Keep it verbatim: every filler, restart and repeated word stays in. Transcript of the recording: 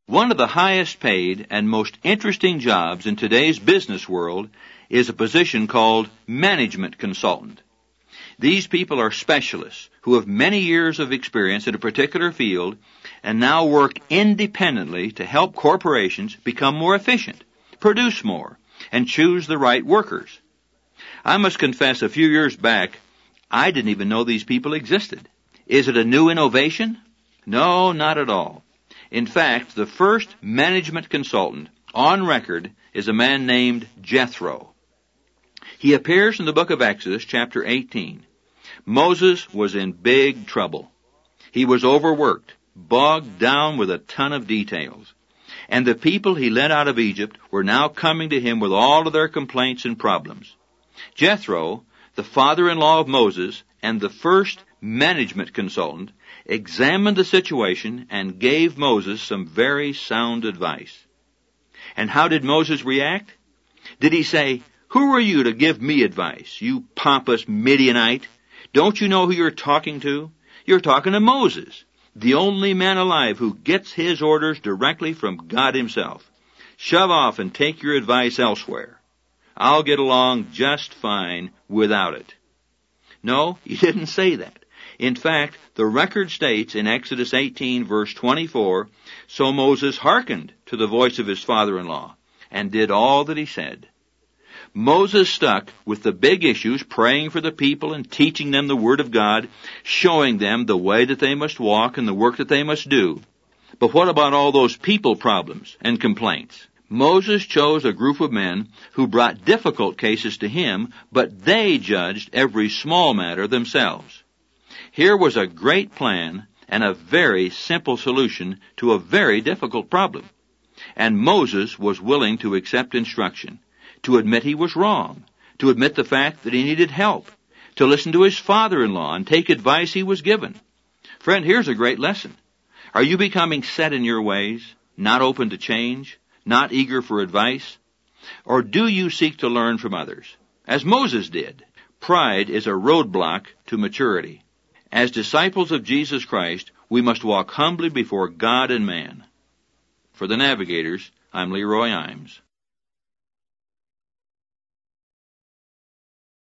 One of the highest paid and most interesting jobs in today's business world is a position called management consultant. These people are specialists who have many years of experience in a particular field and now work independently to help corporations become more efficient, produce more, and choose the right workers. I must confess, a few years back, I didn't even know these people existed. Is it a new innovation? No, not at all. In fact, the first management consultant on record is a man named Jethro. He appears in the book of Exodus, chapter eighteen. Moses was in big trouble. He was overworked, bogged down with a ton of details. And the people he led out of Egypt were now coming to him with all of their complaints and problems. Jethro, the father-in-law of Moses and the first management consultant, examined the situation and gave Moses some very sound advice. And how did Moses react? Did he say, "Who are you to give me advice, you pompous Midianite? Don't you know who you're talking to? You're talking to Moses, the only man alive who gets his orders directly from God himself. Shove off and take your advice elsewhere. I'll get along just fine without it." No, he didn't say that. In fact, the record states in Exodus eighteen, verse twenty-four, "So Moses hearkened to the voice of his father-in-law and did all that he said." Moses stuck with the big issues, praying for the people and teaching them the Word of God, showing them the way that they must walk and the work that they must do. But what about all those people problems and complaints? Moses chose a group of men who brought difficult cases to him, but they judged every small matter themselves. Here was a great plan and a very simple solution to a very difficult problem. And Moses was willing to accept instruction, to admit he was wrong, to admit the fact that he needed help, to listen to his father-in-law and take advice he was given. Friend, here's a great lesson. Are you becoming set in your ways, not open to change, not eager for advice? Or do you seek to learn from others, as Moses did? Pride is a roadblock to maturity. As disciples of Jesus Christ, we must walk humbly before God and man. For the Navigators, I'm Leroy Imes.